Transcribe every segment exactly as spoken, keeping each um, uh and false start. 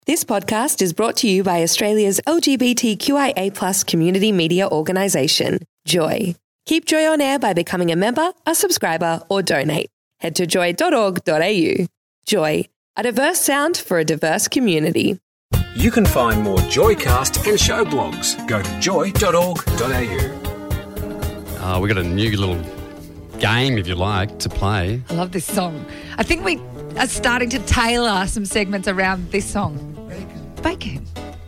This podcast is brought to you by Australia's L G B T Q I A plus community media organisation, Joy. Keep Joy on air by becoming a member, a subscriber or donate. Head to joy dot org dot a u. Joy, a diverse sound for a diverse community. You can find more Joycast and show blogs. Go to joy dot org dot a u. Uh, we've got a new little game, if you like, to play. I love this song. I think we are starting to tailor some segments around this song. Bacon.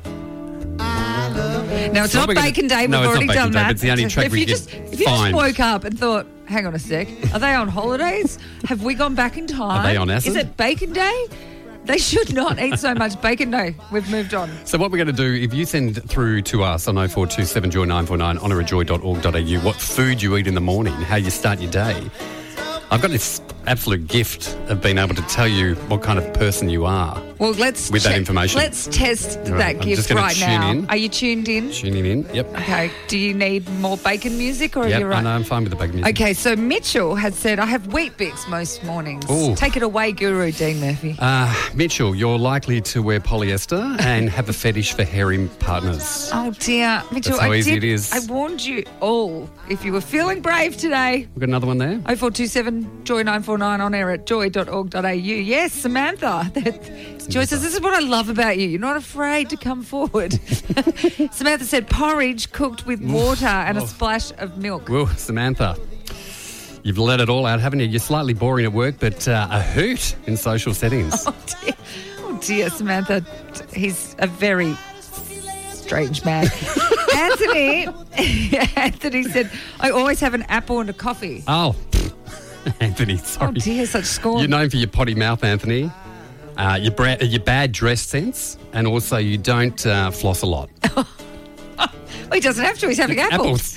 No, it's So not we're gonna- Bacon Day. We've no, it's not already Bacon done Day, that. but it's the only track if we you get just, If you fined. just woke up and thought, hang on a sec, are they on holidays? Have we gone back in time? Are they on acid? Is it Bacon Day? They should not eat so much bacon. No, we've moved on. So what we're going to do, if you send through to us on oh four two seven joy nine four nine, honour at joy dot org dot a u, what food you eat in the morning, how you start your day. I've got this absolute gift of being able to tell you what kind of person you are. Well, let's With that check- information. Let's test Right, that I'm gift just gonna right tune now. in. Are you tuned in? Tuning in, yep. Okay. Do you need more bacon music or are Yep, you right? I know, I'm fine with the bacon music. Okay, so Mitchell has said, I have wheat bix most mornings. Ooh. Take it away, Guru Dean Murphy. Uh, Mitchell, you're likely to wear polyester and have a fetish for hairy partners. Oh dear, Mitchell, That's how I easy did, it is. I warned you all. If you were feeling brave today, We've got another one there. oh four two seven joy nine four nine on air at joy dot org dot a u. Yes, Samantha. Joy says, this is what I love about you. You're not afraid to come forward. Samantha said, porridge cooked with water and a splash of milk. Well, Samantha, you've let it all out, haven't you? You're slightly boring at work, but uh, a hoot in social settings. Oh dear, oh dear, Samantha. He's a very strange man. Anthony, Anthony said, I always have an apple and a coffee. Oh, Anthony, Oh sorry. dear, such scorn. You're known for your potty mouth, Anthony. Uh, your, bra- your bad dress sense, and also you don't uh, floss a lot. Well, he doesn't have to. He's having apples.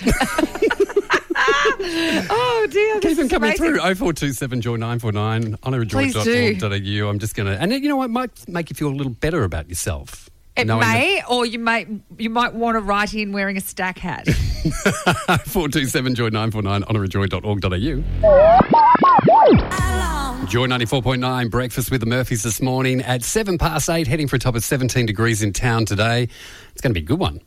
Oh dear, this Keep them is coming amazing. through. oh four two seven joy nine four nine, honour at joy Please dot do. org dot a u. I'm just going to... And you know what? It might make you feel a little better about yourself. It knowing may, or you might you might want to write in wearing a stack hat. that four two seven joy nine four nine, honour at joy dot org dot a u. Joy ninety-four point nine, breakfast with the Murphys this morning at seven past eight, heading for a top of seventeen degrees in town today. It's going to be a good one.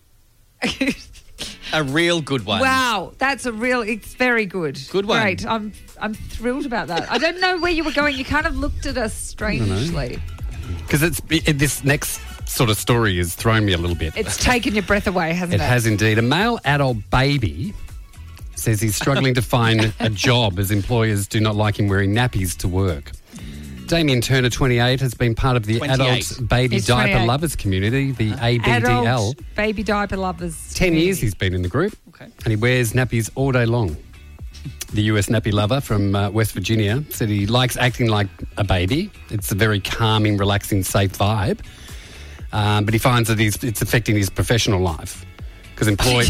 A real good one. Wow, that's a real. It's very good. Good one. Great. I'm I'm thrilled about that. I don't know where you were going. You kind of looked at us strangely. Because it's it, this next sort of story has thrown me a little bit. It's taken your breath away, hasn't It it? has indeed. A male adult baby says he's struggling to find a job as employers do not like him wearing nappies to work. Damien Turner, twenty-eight, has been part of the twenty-eight. adult baby He's diaper twenty-eight. lovers community, the A B D L. Adult baby diaper lovers. Ten years he's been in the group, Okay. and he wears nappies all day long. The U S nappy lover from uh, West Virginia said he likes acting like a baby. It's a very calming, relaxing, safe vibe. Um, but he finds that he's, it's affecting his professional life because employed.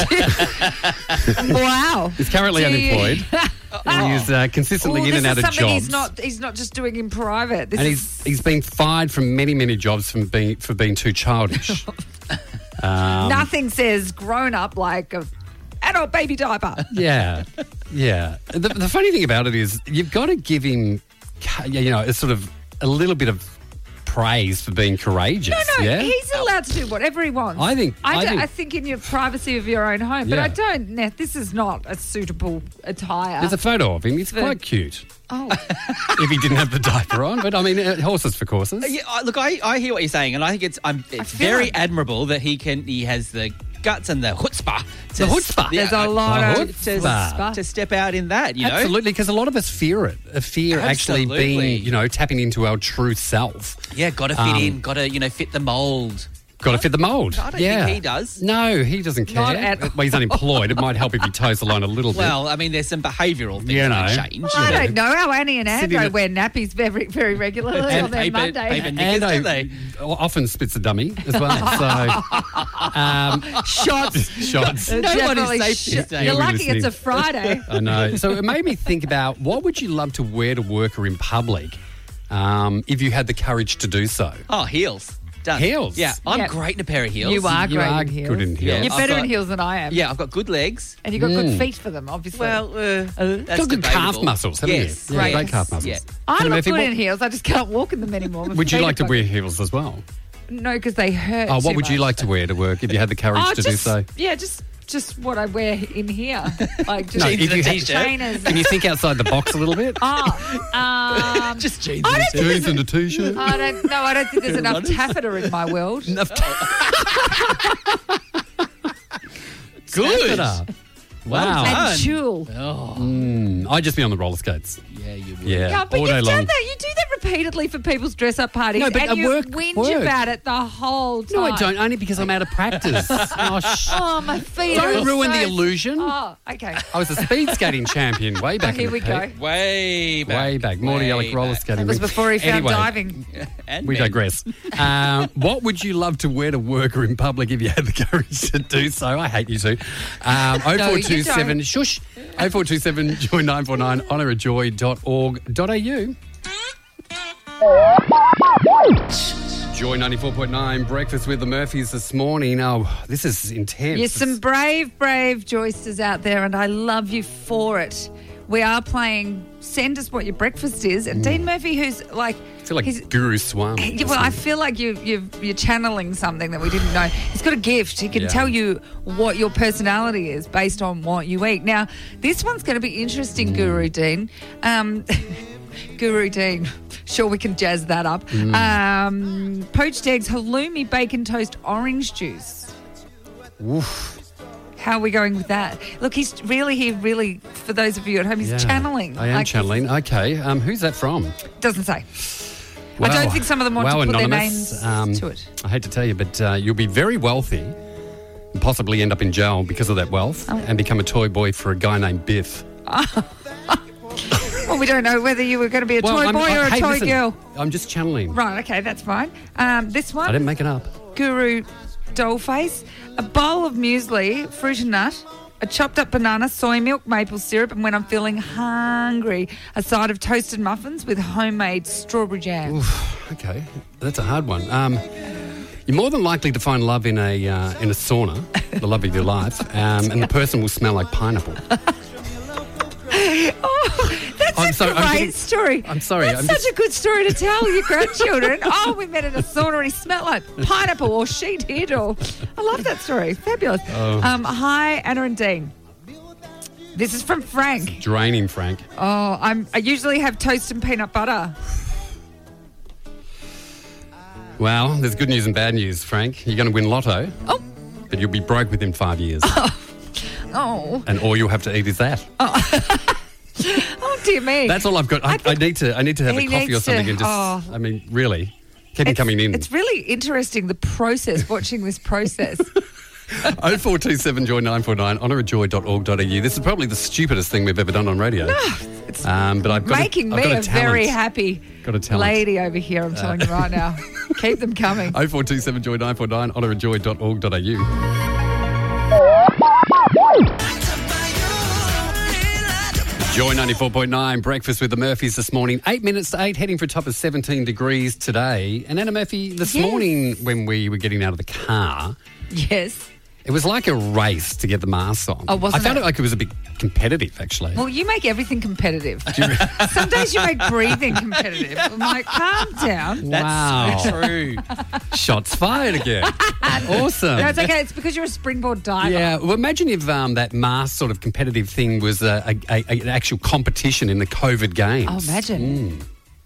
Wow. He's currently Do you- unemployed. And he's uh, consistently Oh, in this and out is of something jobs. He's not. He's not just doing in private. This and is, he's he's been fired from many many jobs from being for being too childish. um, nothing says grown up like a adult baby diaper. Yeah, yeah. The, the funny thing about it is you've got to give him, you know, a sort of a little bit of praise for being courageous. No, yeah? he's allowed to do whatever he wants. I think- I, I don't- think- I think in your privacy of your own home, but Yeah. I don't. Nah, this is not a suitable attire. There's a photo of him. He's But- quite cute. oh, If he didn't have the diaper on, but I mean, uh, horses for courses. Yeah, I- look, I, I hear what you're saying, and I think it's um, it's feel very like- admirable that he can. He has the guts and the chutzpah. To The chutzpah. there's a lot The of chutzpah. chutzpah. to step out in that. You know, Absolutely, because a lot of us fear it. A fear actually Absolutely. being, you know, tapping into our true self. Yeah, got to fit Um, in. Got to you know fit the mold. Got to fit the mould. I don't yeah. think he does. No, he doesn't care. Not at well, he's unemployed. It might help if he toes the line a little bit. Well, I mean, there's some behavioural things You that know. might change. I you know. don't know how Annie and Sitting Andrew at- wear nappies very, very regularly on And their paper, Monday. paper knickers, and don't I they? often spits a dummy as well. So, um, Shots. shots. Nobody's Definitely safe sh- these days. You're Nobody lucky it's a listening. Friday. I know. So it made me think about what would you love to wear to work or in public um, if you had the courage to do so? Oh, heels. Done. Heels? Yeah, I'm Yeah. great in a pair of heels. You are You great are in heels. good in heels. Yeah. You're I've better got- in heels than I am. Yeah, I've got good legs. And you've got good Mm. feet for them, obviously. Well, uh, that's Got good debatable. calf muscles, haven't yes. you? Yeah, Right. great calf muscles. Yeah. I Hannah look Murphy, good what- in heels. I just can't walk in them anymore. My Would you feet like to are wear heels as well? No, because they hurt. Oh, what too would you much. like to wear to work if you had the courage Oh, to just, do so? Yeah, just just what I wear in here, like just No, Jeans if and you a had- t-shirt. trainers. Can you think outside the box a little bit? Oh, um, Just jeans. I don't and think Jeans and a t-shirt. I don't. No, I don't think there's enough taffeta in my world. Enough Good. taffeta. Wow. done. And tulle. Oh, Mm, I'd just be on the roller skates. yeah, you would. Yeah, Yeah, but all you've day done long. that. You do that repeatedly for people's dress-up parties, No, but and I you work- whinge work. about it the whole time. No, I don't. Only because I'm out of practice. oh, sh- Oh, my feet. Don't are ruin so- the illusion. Oh, okay. I was a speed skating champion way back Oh, here in we the go. peak. Way back. Way back. Morty Way Alec roller back. skating. That was before he found Anyway, diving. And We men. digress. um, what would you love to wear to work or in public if you had the courage to do so? I hate you two. Um, No, oh four two you seven, don't. shush, oh four two seven, joy nine four nine, honour a joy dot org dot a u. Joy ninety-four point nine, breakfast with the Murphys this morning. Oh, this is intense. Yes, some brave, brave Joysters out there, and I love you for it. We are playing Send Us What Your Breakfast Is, and Dean Murphy, who's like... I feel like he's, Guru Swami. Yeah, well, I feel like you, you, you're channeling something that we didn't know. He's got a gift. He can Yeah. tell you what your personality is based on what you eat. Now, this one's going to be interesting, Mm. Guru Dean. Um, Guru Dean. Sure, we can jazz that up. Mm. Um, poached eggs, halloumi, bacon toast, orange juice. Oof. How are we going with that? Look, he's really, he really, for those of you at home, he's Yeah. channeling. I am Like, channeling. Okay. Um, who's that from? Doesn't say. Wow. I don't think some of them want wow, to put anonymous. their names Um, to it. I hate to tell you, but uh, you'll be very wealthy and possibly end up in jail because of that wealth Oh. and become a toy boy for a guy named Biff. Well, we don't know whether you were going to be a Well, toy I'm- boy I- or a hey, toy listen, girl. I'm just channeling. Right, okay, that's fine. Um, this I one, didn't make it up. Guru Dollface, a bowl of muesli, fruit and nut, a chopped up banana, soy milk, maple syrup, and when I'm feeling hungry, a side of toasted muffins with homemade strawberry jam. Okay, that's a hard one. Um, you're more than likely to find love in a uh, in a sauna, the love of your life, um, and the person will smell like pineapple. Oh, that's I'm a sorry, I'm great getting- story. I'm sorry, That's I'm such just- a good story to tell your grandchildren. Oh, we met at a sauna and he smelled like pineapple or she did. Or I love that story. Fabulous. Oh. Um, hi, Anna and Dean. This is from Frank. Draining, Frank. Oh, I'm. I usually have toast and peanut butter. Well, there's good news and bad news, Frank. You're going to win lotto, Oh, but you'll be broke within five years. oh, And all you'll have to eat is that. oh, dear me. That's all I've got. I, I I, think need to. I need to have a he coffee or needs something to- and just. oh. I mean, really, keep it coming in. It's really interesting the process. Watching this process. oh four two seven joy nine four nine honour a joy dot org dot a u. This is probably the stupidest thing we've ever done on radio. It's Um, but I've got making a, I've me got a, a, talent. very happy Got a talent. lady over here. I'm telling you right now. Keep them coming. oh four two seven joy nine four nine honour a joy dot org dot a u. Joy ninety-four point nine, breakfast with the Murphys this morning. Eight minutes to eight, heading for a top of seventeen degrees today. And Anna Murphy, this Yes. morning when we were getting out of the car, Yes. it was like a race to get the mask on. Oh, wasn't I found it? it like it was a bit competitive, actually. Well, you make everything competitive. Some days you make breathing competitive. I'm like, calm down. That's Wow. so true. Shots fired again. Awesome. No, it's okay. It's because you're a springboard diver. Yeah, well, imagine if um, that mask sort of competitive thing was a, a, a, an actual competition in the COVID games. Oh, imagine.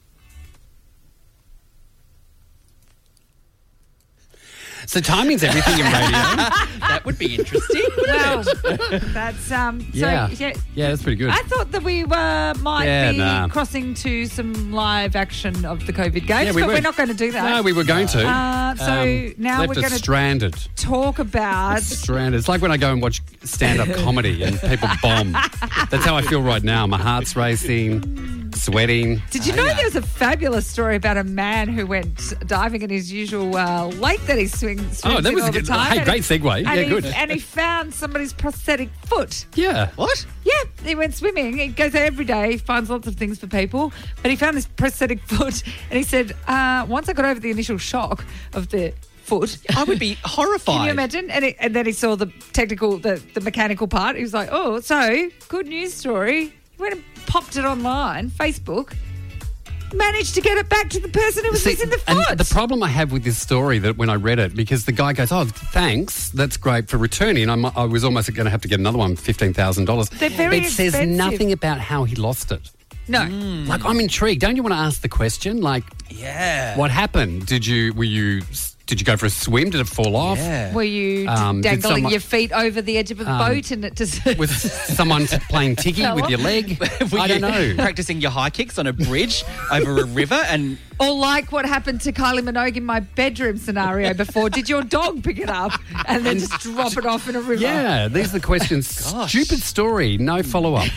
So timing's everything in radio. That would be interesting. Well, that's um. Yeah. So, yeah. Yeah, that's pretty good. I thought that we uh, might Yeah, be nah. crossing to some live action of the COVID games, Yeah, we but were. we're not going to do that. No, we were going to. Uh, so now left we're us gonna- stranded. talk about. Stranded. It's like when I go and watch stand-up comedy and people bomb. That's how I feel right now. My heart's racing, sweating. Did you know there was a fabulous story about a man who went diving in his usual uh, lake that he swings, swims Oh, that in was all a good. the time? Hey, and great he- segue. And Yeah, he, good. And he found somebody's prosthetic foot. Yeah. What? Yeah, he went swimming. He goes there every day. He finds lots of things for people. But he found this prosthetic foot, and he said, uh, once I got over the initial shock of the foot, I would be horrified. can you imagine? And, it, and then he saw the technical, the, the mechanical part. He was like, oh, so good news story. He went and popped it online, Facebook. managed to get it back to the person who was See, missing the foot. and the problem I have with this story that when I read it, because the guy goes, "Oh, thanks, that's great for returning," I'm, I was almost going to have to get another one for fifteen thousand dollars. They're very It says expensive. nothing about how he lost it. no. Like, I'm intrigued. Don't you want to ask the question? Like, Yeah. what happened? Did you were you did you go for a swim? Did it fall off? Yeah. Were you Um, did dangling someone- your feet over the edge of a Um, boat and it just... With someone t- playing tiggy Fell with off? your leg? Were I you don't know. Practicing your high kicks on a bridge over a river and Or like what happened to Kylie Minogue in my bedroom scenario before. Did your dog pick it up and then just drop it off in a river? Yeah, these are the questions. Gosh. Stupid story, no follow up.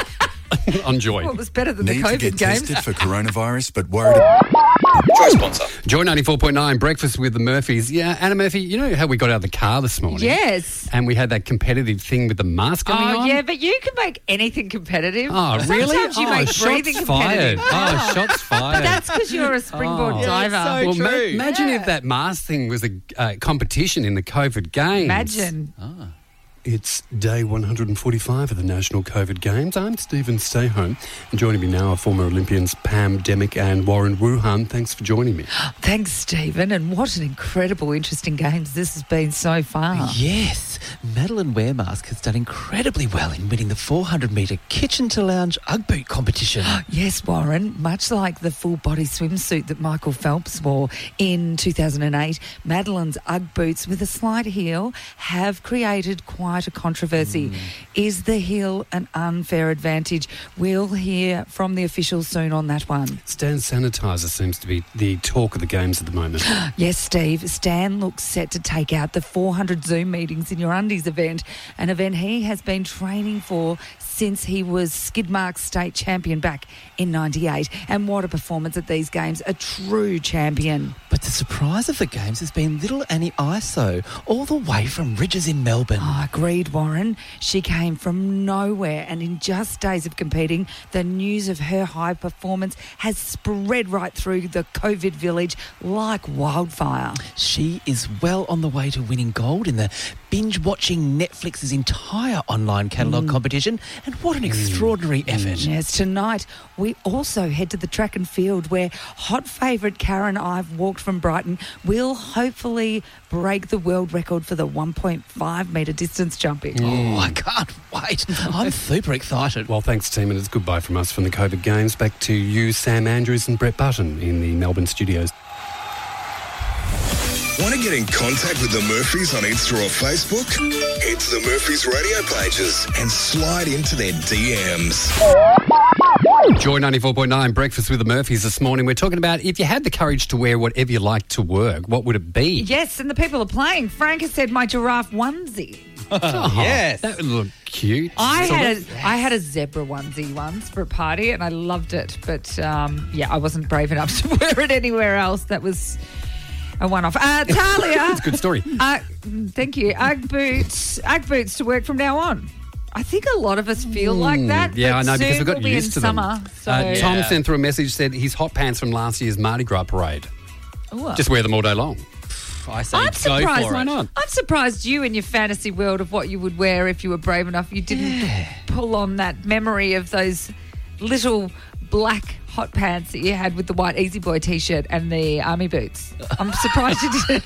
On Joy. Well, it was better than Need the to COVID get games. tested for coronavirus, but worried. Joy sponsor. Joy ninety-four point nine, Breakfast with the Murphys. Yeah, Anna Murphy, you know how we got out of the car this morning? Yes. And we had that competitive thing with the mask going Oh, on? yeah, but you can make anything competitive. Oh, really? Sometimes you oh, make shots breathing fired. competitive. Oh, shots fired. But that's because you're a springboard Oh. diver. Yeah, so well, ma- true. imagine Yeah. if that mask thing was a uh, competition in the COVID Games. Imagine. It's day one hundred forty-five of the National COVID Games. I'm Stephen Stayhome, and joining me now are former Olympians Pam Demick and Warren Wuhan. Thanks for joining me. Thanks, Stephen. And what an incredible, interesting games this has been so far. Yes, Madeline Wearmask has done incredibly well in winning the four hundred metre kitchen to lounge Ugg boot competition. Yes, Warren, much like the full-body swimsuit that Michael Phelps wore in two thousand eight, Madeline's Ugg boots with a slight heel have created quite a controversy. Mm. Is the heel an unfair advantage? We'll hear from the officials soon on that one. Stan Sanitizer seems to be the talk of the games at the moment. Yes, Steve. Stan looks set to take out the four hundred Zoom meetings in your undies event, an event he has been training for since he was Skidmark state champion back in ninety-eight. And what a performance at these games, a true champion. But the surprise of the games has been little Annie Iso, all the way from Ridges in Melbourne. Oh, agreed, Warren. She came from nowhere, and in just days of competing, the news of her high performance has spread right through the COVID village like wildfire. She is well on the way to winning gold in the binge-watching Netflix's entire online catalogue mm. competition, and what an extraordinary mm. effort. Yes, tonight we also head to the track and field where hot favourite Karen Ive walked from Brighton will hopefully break the world record for the one point five metre distance jumping. Oh, I can't wait. I'm super excited. Well, thanks, team, and it's goodbye from us from the COVID Games. Back to you, Sam Andrews and Brett Button in the Melbourne studios. Want to get in contact with the Murphys on Insta or Facebook? Head to the Murphys radio pages and slide into their D Ms. Joy ninety-four point nine, Breakfast with the Murphys this morning. We're talking about if you had the courage to wear whatever you like to work, what would it be? Yes, and the people are playing. Frank has said my giraffe onesie. Oh, yes. That would look cute. I Sort had of. a, I had a zebra onesie once for a party and I loved it. But, um, yeah, I wasn't brave enough to wear it anywhere else. That was a one-off. Uh, Talia. It's a good story. Uh, thank you. Ugg boots, Ugg boots to work from now on. I think a lot of us feel like that. Mm, Yeah, but I know, because soon we've got we'll be used in to summer, them. So. Uh, Tom Yeah. sent through a message, said his hot pants from last year's Mardi Gras parade. Ooh. Just wear them all day long. I say I'm go surprised. for it. not? I'm surprised you in your fantasy world of what you would wear if you were brave enough. You didn't pull on that memory of those little black hot pants that you had with the white Easy Boy t-shirt and the army boots. I'm surprised you didn't.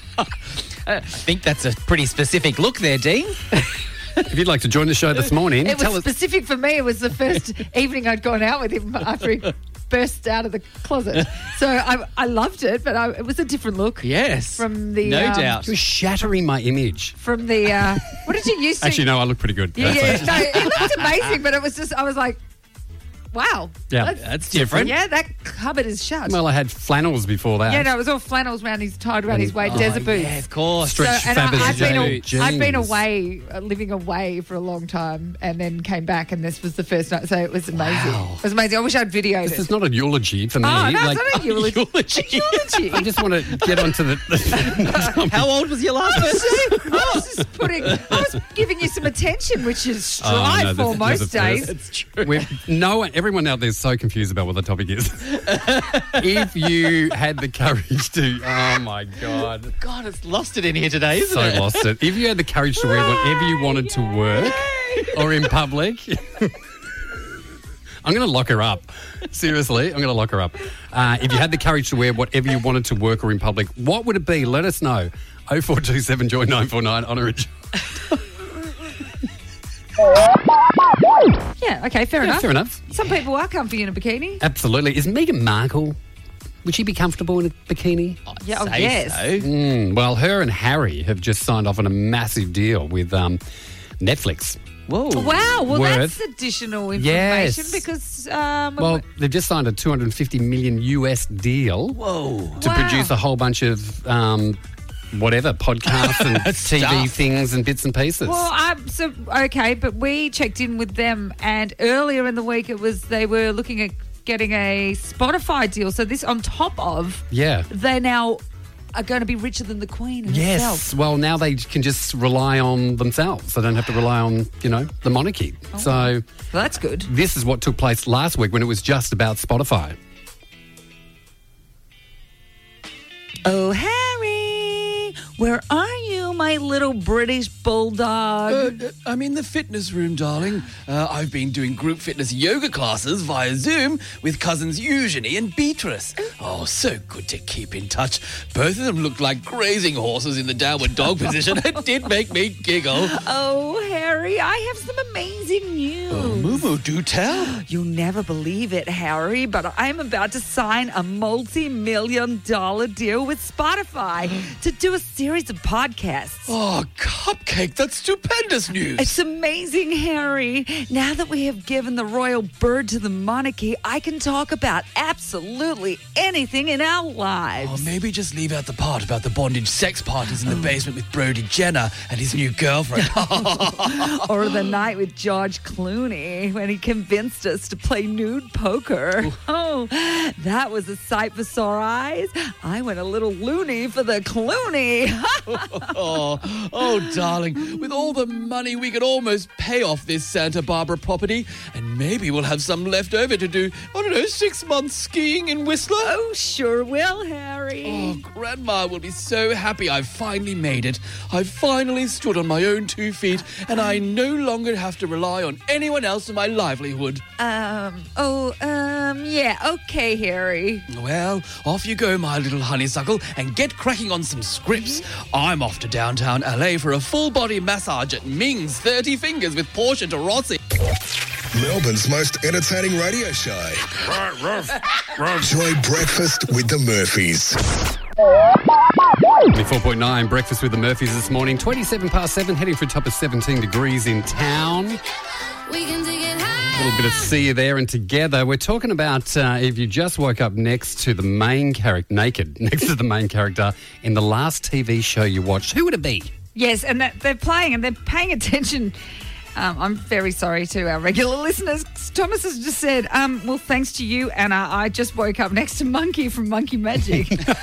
I think that's a pretty specific look there, Dean. If you'd like to join the show this morning, It tell was us. specific for me. It was the first evening I'd gone out with him after he burst out of the closet. So I, I loved it, but I, it was a different look. Yes. From the, No um, doubt. You're shattering my image. From the, uh, what did you use to? Actually, no, I look pretty good. Yeah, yeah. No, it looked amazing, but it was just, I was like, wow. Yeah, That's different. Yeah, that cupboard is shut. Well, I had flannels before that. yeah, no, it was all flannels around his, tied around his waist, Oh, desert boots. yeah, of course. Stretch and I, Faber's I've, been a, jeans. I've been away, uh, living away for a long time, and then came back, and this was the first night. So it was amazing. Wow. It was amazing. I wish I'd videoed This it. is not a eulogy for me. Oh, no, like, it's not a eulogy. eulogy. Eulogy. I just want to get onto the. the How old was your last birthday? I was just putting, I was giving you some attention, which is Oh, no, strive for this- most this is a days. first. That's true. We're, no one, everyone out there is so confused about what the topic is. If you had the courage to, oh my God, God, it's lost it in here today, isn't so it? lost it. If you had the courage to wear whatever you wanted to work or in public, I'm going to lock her up. Seriously, I'm going to lock her up. Uh, if you had the courage to wear whatever you wanted to work or in public, what would it be? Let us know. oh four two seven Joy nine four nine. Honour it. Yeah, okay, fair Yeah, enough. fair enough. Some people are comfy in a bikini. Absolutely. Is Meghan Markle, would she be comfortable in a bikini? Yeah, oh, Say yes. so. Mm, well, her and Harry have just signed off on a massive deal with um, Netflix. Whoa. Wow, well, Worth. that's additional information Yes. because... Um, Well, they've just signed a two hundred fifty million U S deal Whoa. to Wow. produce a whole bunch of um, whatever, podcasts and T V Stuff. things and bits and pieces. Well, um, so okay, but we checked in with them, and earlier in the week it was they were looking at getting a Spotify deal. So this on top of yeah. they now are going to be richer than the Queen herself. Yes. Well, now they can just rely on themselves. They don't have to rely on, you know, the monarchy. So Well, that's good. this is what took place last week when it was just about Spotify. Oh, Harry, where are you, my little British bulldog? Uh, I'm in the fitness room, darling. Uh, I've been doing group fitness yoga classes via Zoom with cousins Eugenie and Beatrice. Oh, so good to keep in touch. Both of them looked like grazing horses in the downward dog position. It did make me giggle. Oh, Harry, I have some amazing news. Oh, Moo, do tell. You'll never believe it, Harry, but I'm about to sign a multi-million dollar deal with Spotify to do a series of podcasts. Oh, Cupcake, that's stupendous news. It's amazing, Harry. Now that we have given the royal bird to the monarchy, I can talk about absolutely anything in our lives. Oh, maybe just leave out the part about the bondage sex parties in the basement with Brody Jenner and his new girlfriend. Or the night with George Clooney when he convinced us to play nude poker. Oh, that was a sight for sore eyes. I went a little loony for the Clooney. oh, oh, darling, with all the money we could almost pay off this Santa Barbara property, and maybe we'll have some left over to do, I don't know, six months skiing in Whistler. Oh, sure will, Harry. Oh, Grandma will be so happy I've finally made it. I've finally stood on my own two feet, and I no longer have to rely on anyone else for my livelihood. Um, oh, um, yeah, okay, Harry. Well, off you go, my little honeysuckle, and get cracking on some scripts. I'm off to downtown L A for a full-body massage at Ming's thirty Fingers with Portia de Rossi. Melbourne's most entertaining radio show. Joy Breakfast with the Murphys. four point nine, breakfast with the Murphys this morning. twenty-seven past seven, heading for a top of seventeen degrees in town. We can take it high. A little bit of see you there, and together we're talking about uh, if you just woke up next to the main character, naked, next to the main character in the last T V show you watched, who would it be? Yes, and that they're playing and they're paying attention. Um, I'm very sorry to our regular listeners. Thomas has just said, um, well, thanks to you, Anna, I just woke up next to Monkey from Monkey Magic.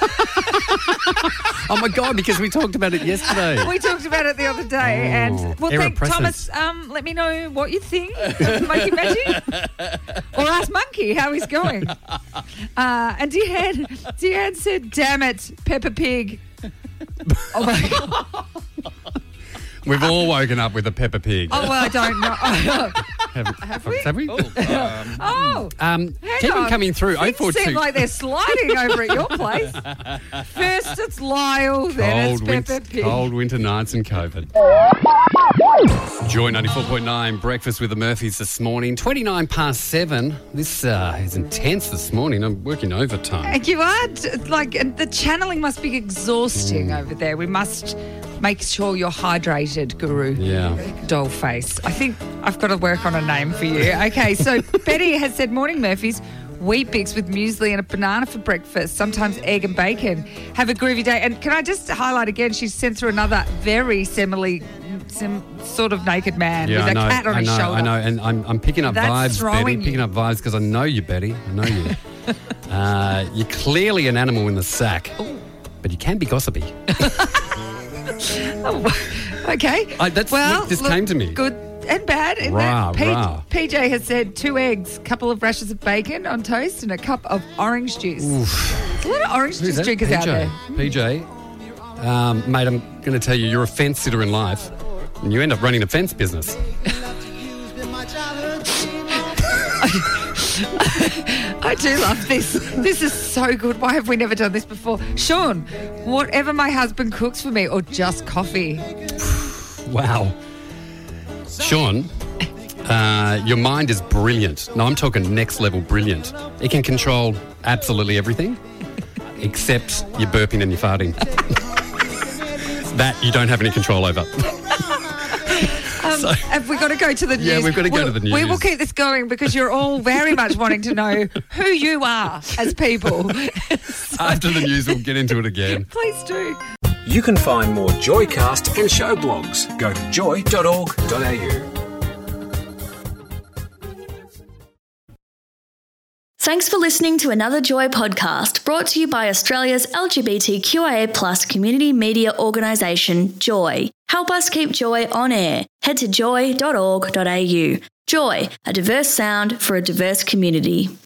Oh, my God, because we talked about it yesterday. We talked about it the other day. Oh, and well, thank irrepressive. Thomas, um, let me know what you think of Monkey Magic. Or ask Monkey how he's going. Uh, and Deanne, Deanne said, damn it, Peppa Pig. Oh, my God. We've all woken up with a Peppa Pig. Oh, well, I don't know. Have, have we? Have we? Oh, um, Oh. Um, Hang keep on. them coming through. Things oh four two seem like they're sliding over at your place. First it's Lyle, then it's Cold, Peppa winter, Pig. cold winter nights and COVID. Joy ninety-four point nine, breakfast with the Murphys this morning. twenty-nine past seven. This uh, is intense this morning. I'm working overtime. And you are, t- like, and the channeling must be exhausting over there. We must make sure you're hydrated, Guru. Yeah. Dollface. I think I've got to work on a name for you. Okay, so Betty has said, morning, Murphys. Wheat Bix with muesli and a banana for breakfast, sometimes egg and bacon. Have a groovy day. And can I just highlight again, she's sent through another very similarly, sim, sort of naked man Yeah, with I a know, cat on I his know, shoulder. I know, and I'm, I'm picking up That's vibes, throwing Betty. you. Picking up vibes because I know you, Betty. I know you. uh, you're clearly an animal in the sack, but you can be gossipy. Oh, okay. I- that's- well, look, this look, came to me. Good and bad. Isn't Rah, it? P- rah. P J has said two eggs, couple of rashers of bacon on toast, and a cup of orange juice. There's a lot of orange Who's juice that? drinkers out there. P J, um, mate, I'm going to tell you, you're a fence sitter in life, and you end up running a fence business. I do love this. This is so good. Why have we never done this before? Sean, whatever my husband cooks for me or just coffee. Wow. Sean, uh, your mind is brilliant. No, I'm talking next level brilliant. It can control absolutely everything except your burping and your farting. That you don't have any control over. Um, So- have we got to go to the news? Yeah, we've got to go We'll- to the news. We will keep this going because you're all very much wanting to know who you are as people. So, After the news, we'll get into it again. please do. You can find more Joycast and show blogs. Go to joy dot org dot a u. Thanks for listening to another Joy podcast brought to you by Australia's L G B T Q I A plus community media organisation, Joy. Help us keep Joy on air. Head to joy dot org dot a u. Joy, a diverse sound for a diverse community.